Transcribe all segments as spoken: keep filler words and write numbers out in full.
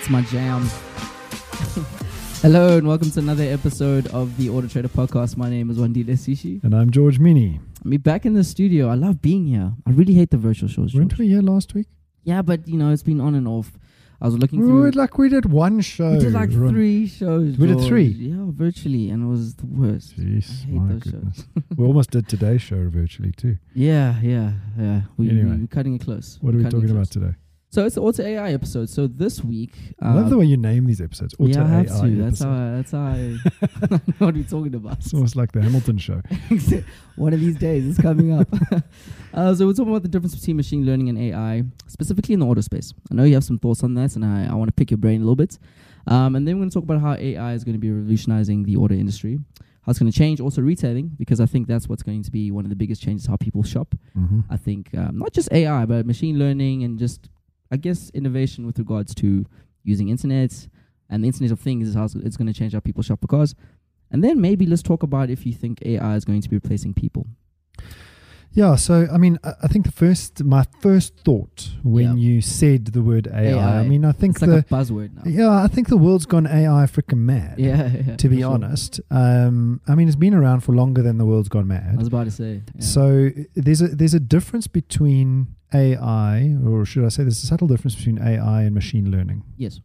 That's my jam. Hello and welcome to another episode of the Auto Trader Podcast. My name is Wandile Sishi. And I'm George Mini. I'm back in the studio. I love being here. I really hate the virtual shows. Weren't George. we here last week? Yeah, but you know, it's been on and off. I was looking We through... were like we did one show. We did like Ron. three shows. We did George. three? Yeah, virtually. And it was the worst. Jeez, I hate my those goodness. shows. We almost did today's show virtually too. Yeah, yeah, yeah. We, Anyway. we, we're cutting it close. What are We're we cutting talking it about close. today? So it's the Auto A I episode. So this week... I love uh, the way you name these episodes. Auto yeah, I have A I to. That's episode. how, I, that's how I, I know what we're talking about. It's almost like the Hamilton show. One of these days, it's coming up. uh, so we're talking about the difference between machine learning and A I, specifically in the auto space. I know you have some thoughts on that, and I, I want to pick your brain a little bit. Um, and then we're going to talk about how A I is going to be revolutionizing the auto industry, how it's going to change also retailing, because I think that's what's going to be one of the biggest changes, how people shop. Mm-hmm. I think um, not just A I, but machine learning and just, I guess, innovation with regards to using internet and the Internet of Things is how it's going to change how people shop for cars. And then maybe let's talk about if you think A I is going to be replacing people. Yeah, so I mean, I, I think the first, my first thought when Yeah. you said the word A I, A I. I mean, I think It's like the a buzzword now. yeah, I think the world's gone A I freaking mad. Yeah, yeah, To be for sure. honest, um, I mean, it's been around for longer than the world's gone I mad. was about to say. Yeah. So there's a there's a difference between A I, or should I say, there's a subtle difference between A I and machine learning. yes.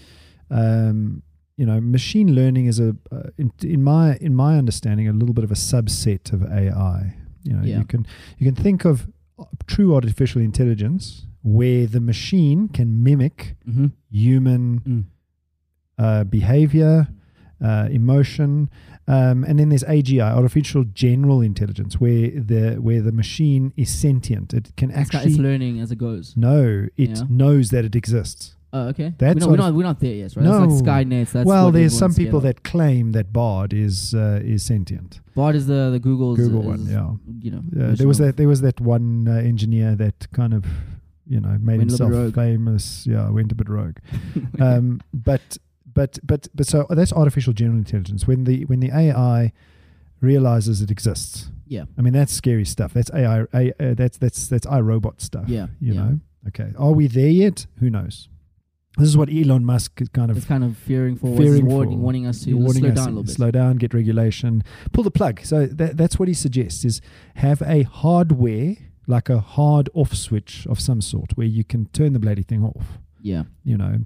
Um, you know, machine learning is a, uh, in, in my in my understanding, a little bit of a subset of A I. You know, Yeah. you can you can think of true artificial intelligence where the machine can mimic Mm-hmm. human Mm. uh, behavior, uh, emotion, um, and then there's A G I, artificial general intelligence, where the where the machine is sentient. It can It's, ki- actually it's learning as it goes. know. It Yeah. knows that it exists. Oh, okay. That's we're, not, sort we're, of- not, we're not there yet, right? No. That's like Skynet. That's well, what there's some everyone's people scared that claim that Bard is uh, is sentient. of. Bard is the, the Google's. Google is, one, yeah. You know. Yeah, version there was of- that there was that one uh, engineer that kind of, you know, made Went a little himself bit rogue. famous. Yeah, went a bit rogue. um, but but but but so that's artificial general intelligence. When the when the A I realizes it exists, yeah. I mean that's scary stuff. That's A I. A, uh, that's that's that's iRobot stuff. Yeah. you yeah. know. Okay, are we there yet? Who knows? This is what Elon Musk is kind of It's kind of fearing for, fearing warning, for. warning us to You're warning slow us down a to little bit. Slow down, get regulation, pull the plug. So that, that's what he suggests: is have a hardware, like a hard off switch of some sort, where you can turn the bloody thing off. Yeah. You know,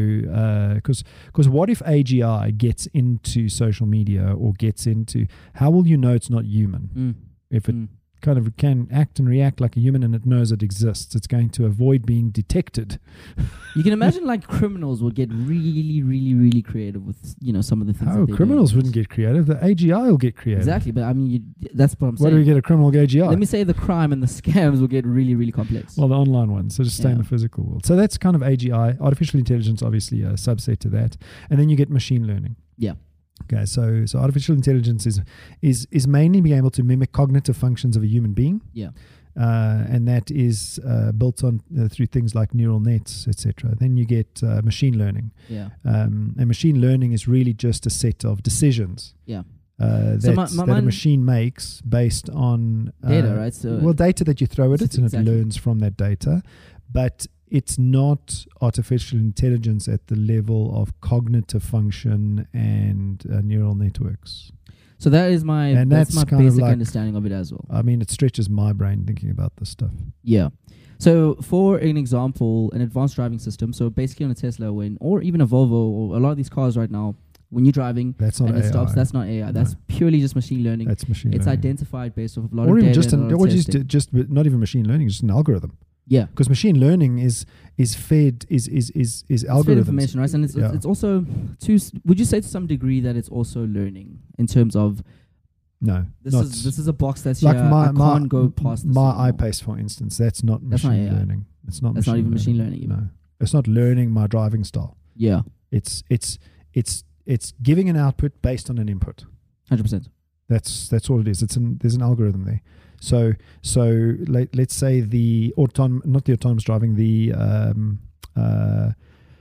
so because because what if A G I gets into social media or gets into, how will you know it's not human? Mm. If it Mm. kind of can act and react like a human and it knows it exists, it's going to avoid being detected. You can imagine like criminals would get really, really, really creative with, you know, some of the things. Oh, that they criminals do. wouldn't get creative. The A G I will get creative. Exactly, but I mean, you, that's what I'm Why do we saying. get a criminal A G I? Let me say the crime and the scams will get really, really complex. Well, the online ones. So just stay in Yeah. the physical world. So that's kind of A G I. Artificial intelligence, obviously, a subset to that. And then you get machine learning. yeah. Okay, so so artificial intelligence is is is mainly being able to mimic cognitive functions of a human being. Yeah. Uh, and that is uh, built on uh, through things like neural nets, et cetera. Then you get uh, machine learning. Yeah. Um, and machine learning is really just a set of decisions Yeah. uh, So that, my- my that a mind- machine makes based on uh, Data, right? So well, data that you throw at it, and Exactly. it learns from that data. But it's not artificial intelligence at the level of cognitive function and uh, neural networks. So that is my And that's, that's my kind of basic like- understanding of it as well. I mean, it stretches my brain thinking about this stuff. Yeah. So for an example, an advanced driving system. So basically on a Tesla, when or even a Volvo or a lot of these cars right now, when you're driving That's not and it A I. stops, that's not A I. That's No. purely just machine learning. That's machine It's learning. identified based off of a lot or of even data. just and an, a lot or of just testing. just not even machine learning, just an algorithm. yeah. Because machine learning is is fed is is is is It's fed algorithms. information, right? And it's, Yeah. it's also to s- would you say to some degree that it's also learning in terms of No, this not is this is a box that's like here, my I my can't go past this my anymore. iPace, for instance. That's not That's not machine A I. learning. It's not. That's not machine even machine learning No, even. it's not learning my driving style. Yeah, It's it's it's it's giving an output based on an input. one hundred percent. That's that's all it is. It's an there's an algorithm there. So so let, let's say the auton not the autonomous driving, the um uh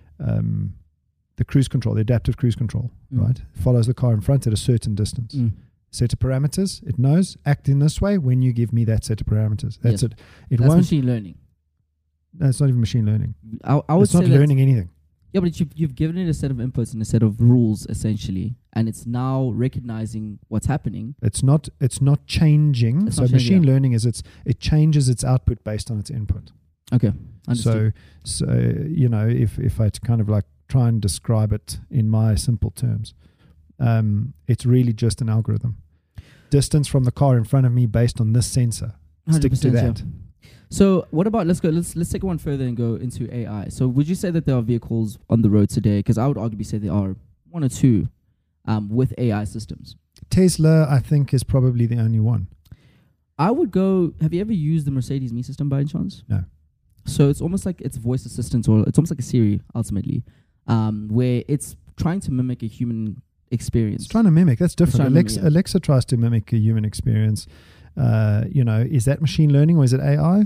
um the cruise control, the adaptive cruise control, Mm. right? Follows the car in front at a certain distance. Mm. Set of parameters. It knows act in this way when you give me that set of parameters. That's Yes. it. It That's won't. machine learning. No, it's not even machine learning. I, I would It's say not that- learning anything. Yeah, but you've, you've given it a set of inputs and a set of rules, essentially, and it's now recognizing what's happening. It's not it's not changing. It's so not changing, machine yeah. learning is it's it changes its output based on its input. Okay, understood. So so you know, if if I had to kind of like try and describe it in my simple terms, um, it's really just an algorithm. Distance from the car in front of me based on this sensor. Stick to that. Yeah. So what about, let's go, let's let's take it one further and go into A I. So would you say that there are vehicles on the road today? Because I would arguably say there are one or two um, with A I systems. Tesla, I think, is probably the only one. I would go, have you ever used the Mercedes Me system by any chance? No. So it's almost like it's voice assistant, or it's almost like a Siri ultimately, um, where it's trying to mimic a human experience. It's trying to mimic. That's different. Alexa, mimic, yeah. Alexa tries to mimic a human experience. Uh, you know, is that machine learning or is it A I?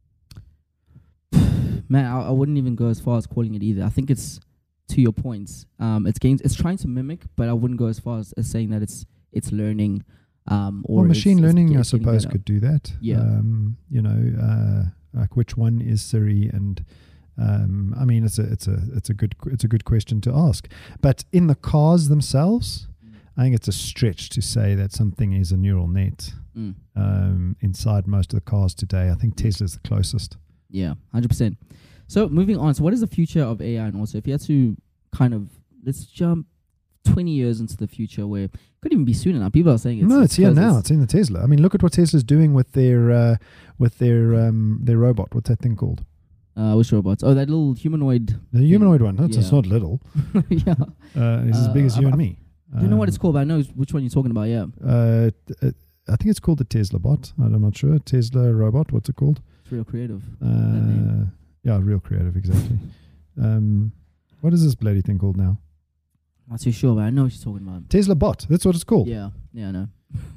Man, I, I wouldn't even go as far as calling it either. I think it's, to your points, um, it's gains, it's trying to mimic, but I wouldn't go as far as, as saying that it's it's learning. Um, or well, machine it's, learning, it's I get, suppose, could do that. Yeah. Um, you know, uh, like which one is Siri, and um, I mean, it's a it's a it's a good it's a good question to ask. But in the cars themselves, mm. I think it's a stretch to say that something is a neural net. Mm. Um, inside most of the cars today, I think Tesla's the closest. Yeah, one hundred percent. So moving on, so what is the future of A I? And also, if you had to kind of, let's jump twenty years into the future, where it could even be sooner now. People are saying it's... No, it's, it's here now. It's, it's in the Tesla. I mean, look at what Tesla's doing with their uh, with their um, their robot. What's that thing called? Uh, which robots? Oh, that little humanoid... The humanoid one. It's, yeah. it's not little. yeah. Uh, it's uh, as big as you I, and me. I don't um, know what it's called, but I know which one you're talking about, yeah. Uh, uh, I think it's called the Tesla bot. I'm not sure. Tesla robot. What's it called? It's real creative. Uh, yeah, real creative, exactly. um, what is this bloody thing called now? Not too sure, but I know what you're talking about. Tesla bot. That's what it's called. Yeah, yeah, I know.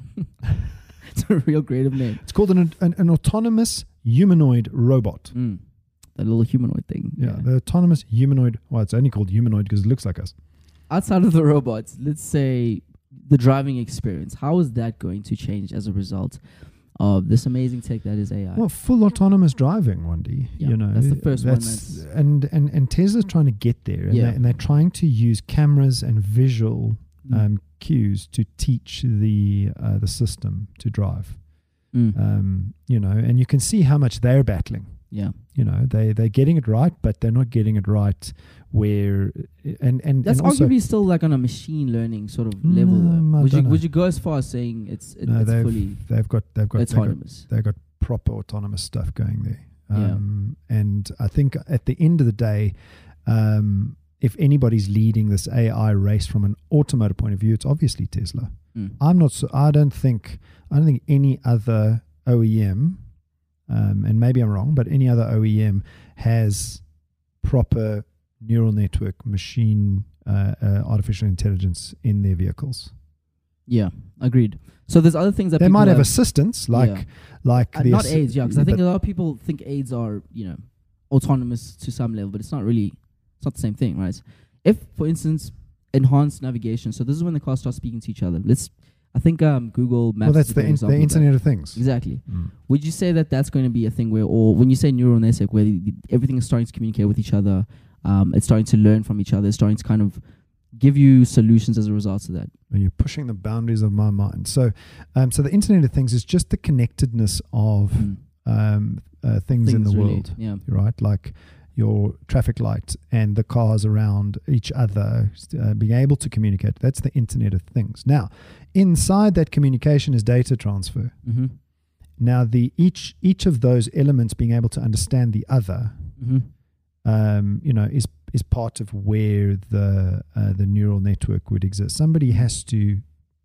It's a real creative name. It's called an an, an autonomous humanoid robot. Mm. That little humanoid thing. Yeah, yeah, the autonomous humanoid. Well, it's only called humanoid because it looks like us. Outside of the robots, let's say the driving experience. How is that going to change as a result of this amazing tech that is A I? Well, full autonomous driving, Wendy. Yeah, you know, that's the first that's, one. That's and and and Tesla's trying to get there, and, yeah. they, and they're trying to use cameras and visual mm. um, cues to teach the uh, the system to drive. Mm. Um, you know, and you can see how much they're battling. Yeah, you know, they they're getting it right, but they're not getting it right where and and that's and also arguably still like on a machine learning sort of mm, level. Though. Would you know. would you go as far as saying it's it, no, it's they've, fully they've got they've got autonomous? They've got, they've got proper autonomous stuff going there. Um, yeah. And I think at the end of the day, um, if anybody's leading this A I race from an automotive point of view, it's obviously Tesla. Mm. I'm not. So, I don't think. I don't think any other O E M. Um, and maybe I'm wrong, but any other O E M has proper neural network machine uh, uh, artificial intelligence in their vehicles. Yeah, agreed. So there's other things that they people might have, have assistants like yeah. like uh, the not ass- aids, yeah, because I think a lot of people think aids are you know autonomous to some level, but it's not really. It's not the same thing, right? If, for instance, enhanced navigation. So this is when the cars start speaking to each other. Let's. I think um, Google Maps. Well, that's the, in, the Internet of Things. Exactly. Mm. Would you say that that's going to be a thing where, or when you say neural network, where the, the, everything is starting to communicate with each other, um, it's starting to learn from each other, it's starting to kind of give you solutions as a result of that? And you're pushing the boundaries of my mind. So, um, so the Internet of Things is just the connectedness of mm. um, uh, things, things in the really, world, yeah. right? Like your traffic light and the cars around each other uh, being able to communicate. That's the Internet of Things. Now, inside that communication is data transfer. Mm-hmm. Now, the each each of those elements being able to understand the other, mm-hmm. um, you know, is is part of where the uh, the neural network would exist. Somebody has to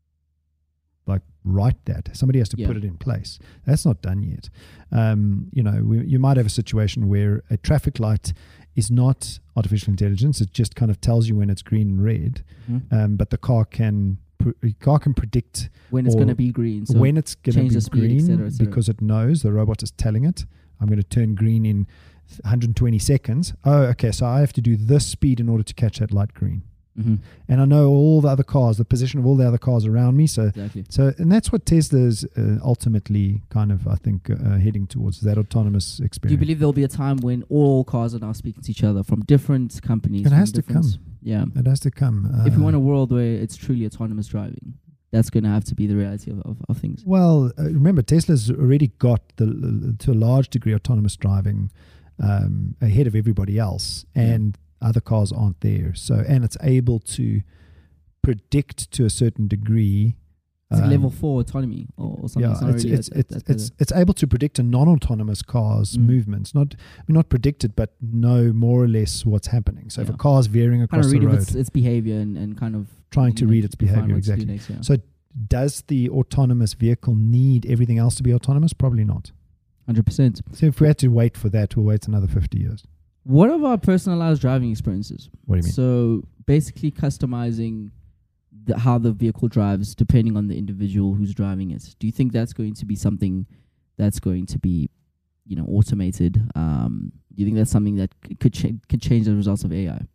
like write that. Somebody has to yeah. put it in place. That's not done yet. Um, you know, we, you might have a situation where a traffic light is not artificial intelligence. It just kind of tells you when it's green and red, mm-hmm. um, but the car can the car can predict when it's going to be green. So when it's going to be speed, green, et cetera, et cetera. because it knows, the robot is telling it, I'm going to turn green in one hundred twenty seconds. Oh, okay, so I have to do this speed in order to catch that light green. Mm-hmm. and I know all the other cars, the position of all the other cars around me. So, Exactly. so and that's what Tesla's uh, ultimately kind of, I think, uh, heading towards, that autonomous experience. Do you believe there'll be a time when all cars are now speaking to each other from different companies? It from has to different- come. Yeah. It has to come. Uh, If we want a world where it's truly autonomous driving, that's going to have to be the reality of, of, of things. Well, uh, remember, Tesla's already got the to a large degree autonomous driving um, ahead of everybody else, and other cars aren't there. So, and it's able to predict to a certain degree. It's like um, level four autonomy or, or something. Yeah, not it's really it's at- it's, at- at it's, it's able to predict a non-autonomous car's Mm. movements. Not I mean, not predict it, but know more or less what's happening. So if Yeah. a car's veering kind across of the reading road, its, its behavior and, and kind of trying to you know, read its define behavior, what to do exactly. next, yeah. So does the autonomous vehicle need everything else to be autonomous? Probably not. one hundred percent. So if we had to wait for that, we'll wait another fifty years. What of our personalized driving experiences? What do you mean? So basically customizing the, how the vehicle drives depending on the individual who's driving it. Do you think that's going to be something that's going to be, you know, automated? Um, do you think that's something that c- could cha- could change the results of A I?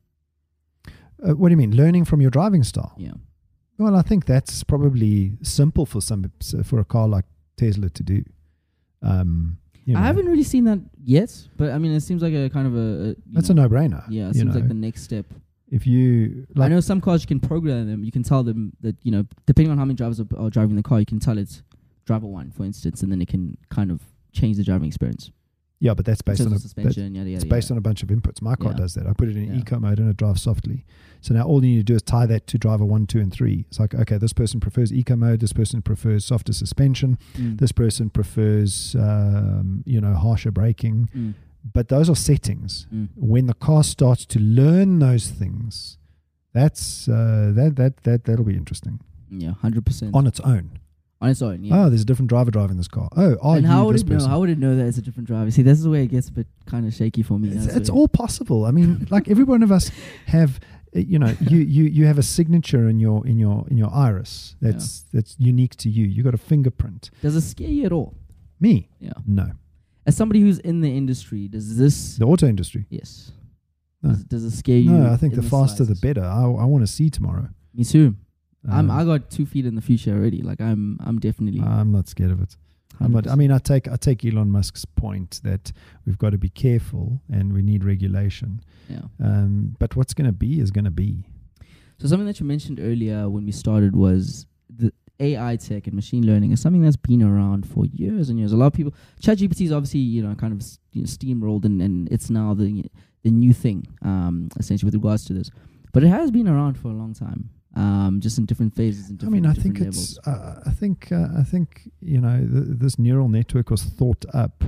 Uh, what do you mean? Learning from your driving style? Yeah. Well, I think that's probably simple for some for a car like Tesla to do. Um, you know, I haven't really seen that yet, but I mean, it seems like a kind of a. a you That's know, a no-brainer. Yeah, it you seems know. like the next step. If you I like, know some cars you can program them. You can tell them that, you know, depending on how many drivers are, are driving the car, you can tell it driver one, for instance, and then it can kind of change the driving experience. yeah, but that's In based terms on a of that's, suspension, yada, yada, it's based yada. on a bunch of inputs. My car Yeah. does that. I put it in Yeah. eco mode and it drives softly. So now all you need to do is tie that to driver one, two, and three. It's like, okay, this person prefers eco mode. This person prefers softer suspension. Mm. This person prefers, um, you know, harsher braking. Mm. But those are settings. Mm. When the car starts to learn those things, that's uh, that that that that'll be interesting Yeah, hundred percent on its own. on its own. Yeah. Oh, there's a different driver driving this car. Oh, are and you how would this it know? person? How would it know that it's a different driver? See, this is where it gets a bit kind of shaky for me. It's, That's it's where- all possible. I mean, like every one of us have, uh, you know, you, you you have a signature in your in your in your iris that's that's unique to you. You got a fingerprint. Does it scare you at all? Me, Yeah. no. As somebody who's in the industry, does this? The auto industry. Yes. No. Does, does it scare you? No, I think in the faster the slightest? better. I I want to see tomorrow. Me too. I'm. Um, I got two feet in the future already. Like I'm. I'm definitely. I'm not scared of it. I'm not, I mean, I take I take Elon Musk's point that we've got to be careful and we need regulation. Yeah. Um, but what's going to be is going to be. So something that you mentioned earlier when we started was the A I tech and machine learning is something that's been around for years and years. A lot of people, ChatGPT is obviously, you know, kind of s- you know, steamrolled and, and it's now the the new thing, um, essentially with regards to this. But it has been around for a long time, um, just in different phases and I different, mean, I different think levels. it's. Uh, I think. Uh, I think you know th- this neural network was thought up,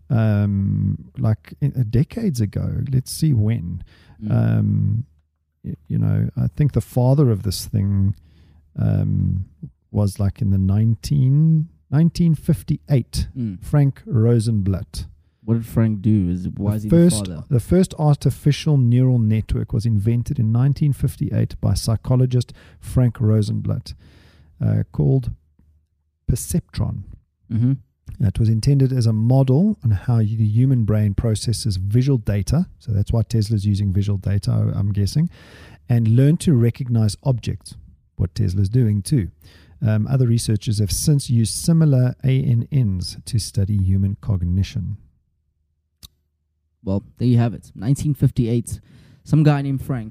um, like in, uh, decades ago. Let's see when. Mm. Um, y- you know, I think the father of this thing um, was like in the nineteen, nineteen fifty-eight. Mm. Frank Rosenblatt. What did Frank do? Is why is The he the first, father? the first artificial neural network was invented in nineteen fifty-eight by psychologist Frank Rosenblatt, uh, called Perceptron. Mm-hmm. It was intended as a model on how you, the human brain processes visual data. So that's why Tesla's using visual data, I- I'm guessing, and learn to recognize objects, what Tesla's doing too. Um, other researchers have since used similar A N Ns to study human cognition. Well, there you have it. nineteen fifty-eight. Some guy named Frank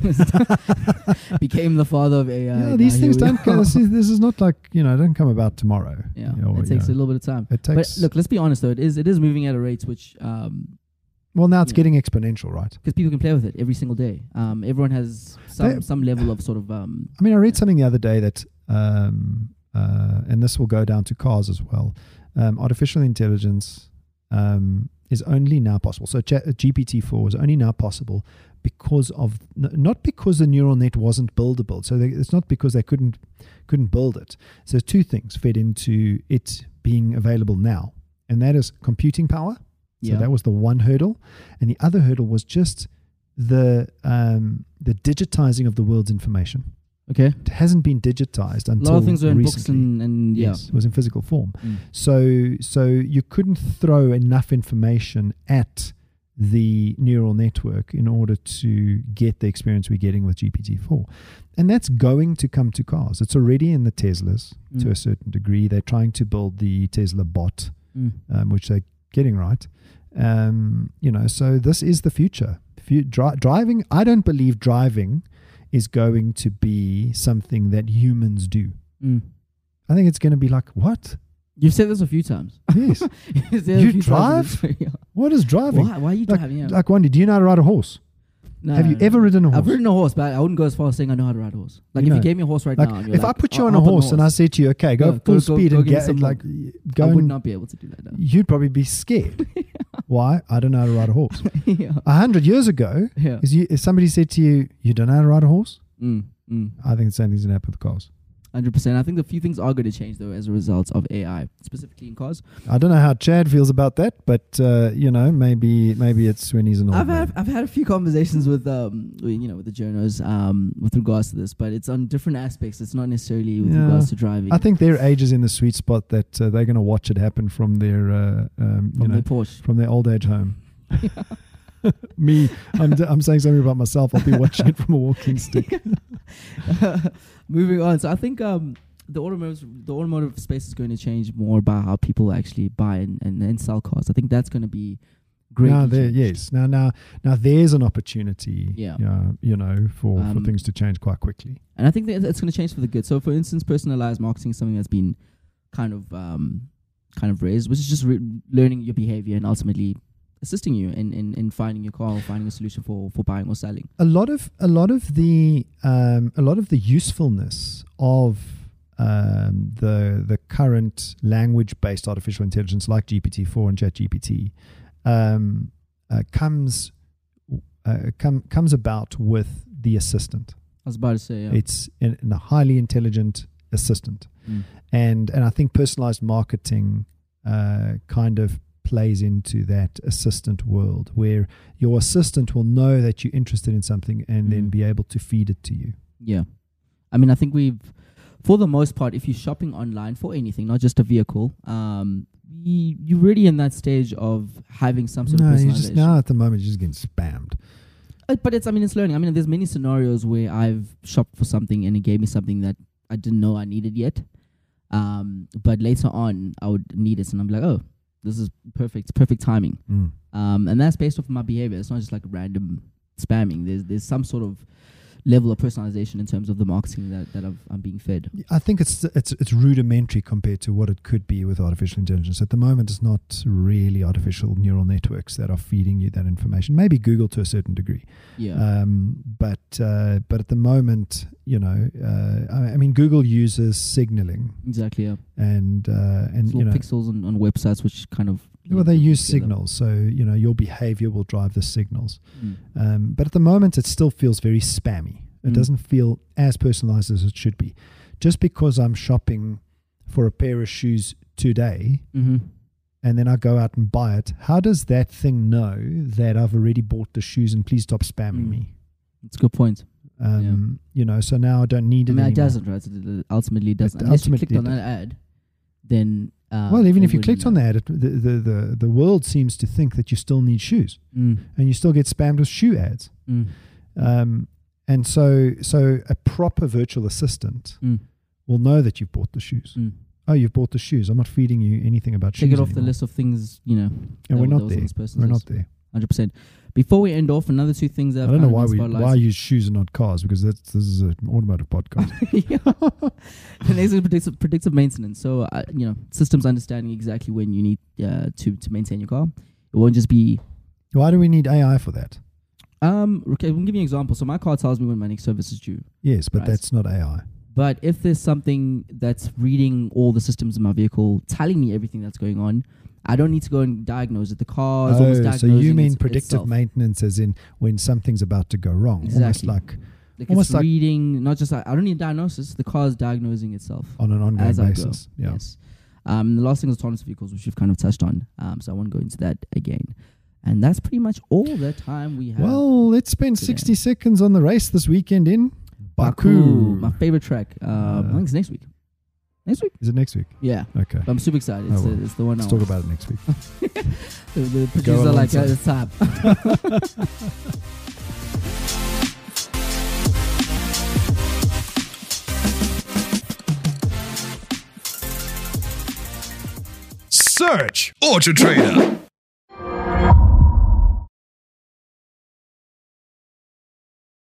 became the father of A I. Yeah, Now these here things we don't are. come, this, is, this is not like, you know, it doesn't come about tomorrow. Yeah, You know, it you takes know, a little bit of time. It takes, But look, let's be honest though. It is it is moving at a rate which um, well, now it's yeah. getting exponential, right? because people can play with it every single day. Um, everyone has some They- some level of sort of um, I mean, I read something the other day that, um, uh, and this will go down to cars as well, um, artificial intelligence um, is only now possible. So Ch- G P T four is only now possible because of, n- not because the neural net wasn't buildable. So they, it's not because they couldn't couldn't build it. So two things fed into it being available now, and that is computing power. So yeah. that was the one hurdle. And the other hurdle was just the um, the digitizing of the world's information. okay. It hasn't been digitized A until lot of things are in books recently. and, and yeah. Yes, it was in physical form. Mm. So so you couldn't throw enough information at the neural network in order to get the experience we're getting with G P T four. And that's going to come to cars. It's already in the Teslas Mm. to a certain degree. They're trying to build the Tesla bot, Mm. um, which they're getting right. Um, you know, so this is the future. Fu- dri- driving, I don't believe driving is going to be something that humans do. Mm. I think it's going to be like, what? You've said this a few times. Yes. You've said it a You few times drive? in this- What is driving? Why? Why are you Like, driving? Yeah. like Wendy, do you know how to ride a horse? No, Have you no, no. ever ridden a horse? I've ridden a horse, but I wouldn't go as far as saying I know how to ride a horse. Like You if know, you gave me a horse right Like, now, and you're if I like, put you "Oh, on a hop horse and I said to you, okay, go Go- full go- go- speed go and give me get some like go I would and not be able to do that. No. you'd probably be scared. Why? I don't know how to ride a horse. yeah. A hundred years ago, Yeah. is you, if somebody said to you, you don't know how to ride a horse, Mm, mm. I think the same thing's gonna happen with cars. one hundred percent. I think a few things are going to change though as a result of A I, specifically in cars. I don't know how Chad feels about that, but uh, you know, maybe maybe it's when he's an old I've man. had I've had a few conversations with um with, you know with the journos um with regards to this, but it's on different aspects. It's not necessarily with Yeah. regards to driving. I think their age is in the sweet spot that uh, they're going to watch it happen from their uh, um, you from know the Porsche. from their old age home. Me, I'm d- I'm saying something about myself. I'll be watching it from a walking stick. Moving on, so I think um the automotive the automotive space is going to change more about how people actually buy and, and, and sell cars. I think that's going to be great. Now there, yes. Now, now, now, there's an opportunity. Yeah. Uh, you know, for, for Um, things to change quite quickly. And I think that it's going to change for the good. So, for instance, personalized marketing is something that's been kind of um, kind of raised, which is just re- learning your behavior and ultimately assisting you in, in, in finding your car or finding a solution for, for buying or selling. A lot of a lot of the um, a lot of the usefulness of um, the the current language-based artificial intelligence like G P T four and ChatGPT um, uh, comes uh, com- comes about with the assistant. I was about to say, yeah. It's in, in a highly intelligent assistant. Mm. And and I think personalized marketing uh, kind of plays into that assistant world where your assistant will know that you're interested in something and then Mm. be able to feed it to you. Yeah. I mean, I think we've, for the most part, if you're shopping online for anything, not just a vehicle, um, you, you're really in that stage of having some sort No, of you personalization. just now at the moment you're just getting spammed. Uh, But it's, I mean, it's learning. I mean, there's many scenarios where I've shopped for something and it gave me something that I didn't know I needed yet. Um, but later on, I would need it, and I'm like, oh, this is perfect, perfect timing. Mm. Um, and that's based off of my behavior. It's not just like random spamming. There's there's some sort of level of personalization in terms of the marketing that, that I've, I'm being fed. I think it's it's it's rudimentary compared to what it could be with artificial intelligence. At the moment, it's not really artificial neural networks that are feeding you that information. Maybe Google to a certain degree, Yeah. um, but uh, but at the moment, you know, uh, I, I mean, Google uses signaling exactly. Yeah. and uh, and It's you little know, pixels on, on websites which kind of. well, they link use together. signals. So you know, your behavior will drive the signals. Mm. Um, but at the moment, it still feels very spammy. It Mm. doesn't feel as personalized as it should be. Just because I'm shopping for a pair of shoes today Mm-hmm. and then I go out and buy it, how does that thing know that I've already bought the shoes and please stop spamming Mm. me? It's a good point. Um, You know, so now I don't need I it mean, it anymore. doesn't, right? It it ultimately doesn't. It Unless ultimately you clicked on does. that ad, then. Uh, Well, even it if you wouldn't clicked on know. that, it, the, the, the, the world seems to think that you still need shoes Mm. and you still get spammed with shoe ads. Mm. Um, and so, so a proper virtual assistant Mm. will know that you've bought the shoes. Mm. Oh, you've bought the shoes. I'm not feeding you anything about Take shoes it off the anymore. list of things, you know. And we're that- not that was on there. this person's We're list. not there. one hundred percent. Before we end off, another two things that I I've don't know kind why of we been why I use shoes and not cars because that's this is an automotive podcast. yeah. The next is predictive, predictive maintenance. So, uh, you know, systems understanding exactly when you need uh, to to maintain your car. It won't just be. Why do we need A I for that? Um. Okay, we'll give you an example. So my car tells me when my next service is due. Yes, but Right. that's not A I. But if there's something that's reading all the systems in my vehicle, telling me everything that's going on, I don't need to go and diagnose it. The car is almost Oh, diagnosing so you mean its- predictive itself. maintenance as in when something's about to go wrong. Almost Exactly. like Like almost it's like- reading, not just, I don't need diagnosis, the car is diagnosing itself. on an ongoing As I go. basis. Yeah. Yes. Um, and the last thing is autonomous vehicles, which we've kind of touched on. Um, so I won't go into that again. And that's pretty much all the time we have. Well, let's spend today. sixty seconds on the race this weekend in Baku, Baku. my favorite track. Um, I Uh, think it's next week. Next week? Is it next week? Yeah. Okay. But I'm super excited. It's, Oh, well. the, it's the one. Let's I talk want. about it next week. the, the Go producer on like one uh, it's time. Search Auto Trader.